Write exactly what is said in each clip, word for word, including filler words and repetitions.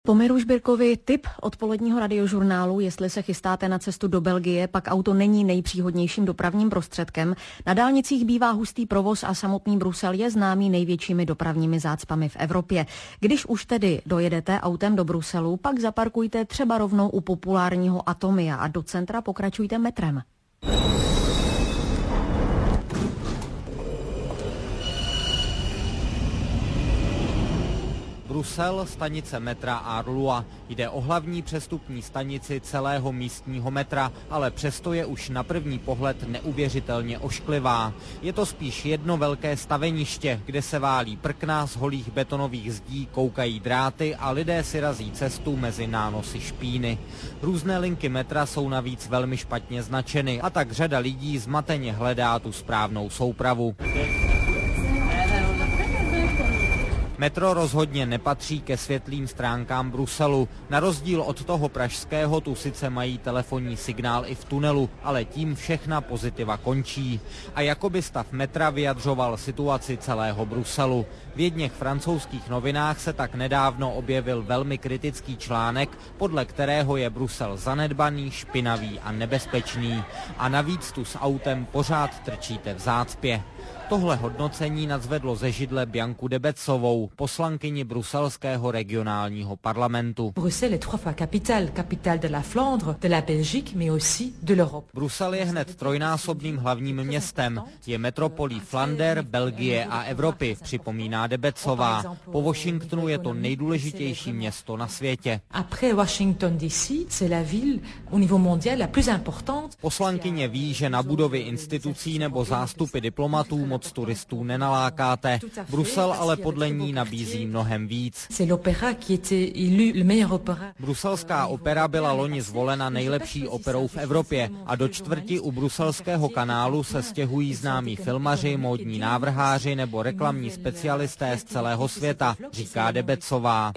Pomiru Žbirkovi tip odpoledního radiožurnálu, jestli se chystáte na cestu do Belgie, pak auto není nejpříhodnějším dopravním prostředkem. Na dálnicích bývá hustý provoz a samotný Brusel je známý největšími dopravními zácpami v Evropě. Když už tedy dojedete autem do Bruselu, pak zaparkujte třeba rovnou u populárního Atomia a do centra pokračujte metrem. Brusel, stanice metra Arlua. Jde o hlavní přestupní stanici celého místního metra, ale přesto je už na první pohled neuvěřitelně ošklivá. Je to spíš jedno velké staveniště, kde se válí prkna, z holých betonových zdí koukají dráty a lidé si razí cestu mezi nánosy špíny. Různé linky metra jsou navíc velmi špatně značeny a tak řada lidí zmateně hledá tu správnou soupravu. Metro rozhodně nepatří ke světlým stránkám Bruselu. Na rozdíl od toho pražského tu sice mají telefonní signál i v tunelu, ale tím všechna pozitiva končí. A jakoby stav metra vyjadřoval situaci celého Bruselu. V jedněch francouzských novinách se tak nedávno objevil velmi kritický článek, podle kterého je Brusel zanedbaný, špinavý a nebezpečný. A navíc tu s autem pořád trčíte v zácpě. Tohle hodnocení nadzvedlo ze židle Bianku Debecovou, poslankyni bruselského regionálního parlamentu. Brusel je třikrát capitale, capitale de la Flandre, de la Belgique, mais aussi de l'Europe. Brusel je hned trojnásobným hlavním městem. Je metropolí Flander, Belgie a Evropy, připomíná Debecová. Po Washingtonu je to nejdůležitější město na světě. Après Washington D C, c'est la ville au niveau mondial la plus importante. Poslankyně ví, že na budovy institucí nebo zástupy diplomatů moc turistů nenalákáte. Brusel ale podle ní nabízí mnohem víc. Bruselská opera byla loni zvolena nejlepší operou v Evropě a do čtvrti u bruselského kanálu se stěhují známí filmaři, módní návrháři nebo reklamní specialisté z celého světa, říká Debecová.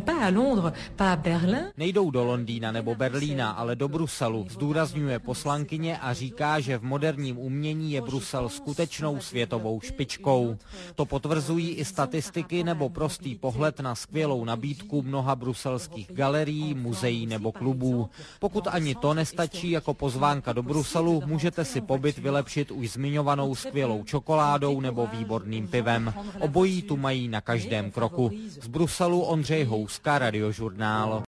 Nejdou do Londýna nebo Berlína, ale do Bruselu, zdůrazňuje poslankyně a říká, že v moderním umění je Brusel skutečnou světovou špičkou. To potvrzují i statistiky nebo prostý pohled na skvělou nabídku mnoha bruselských galerií, muzeí nebo klubů. Pokud ani to nestačí jako pozvánka do Bruselu, můžete si pobyt vylepšit už zmiňovanou skvělou čokoládou nebo výborným pivem. Obojí tu mají na každém kroku. Z Bruselu Ondřej Houska, Radiožurnál.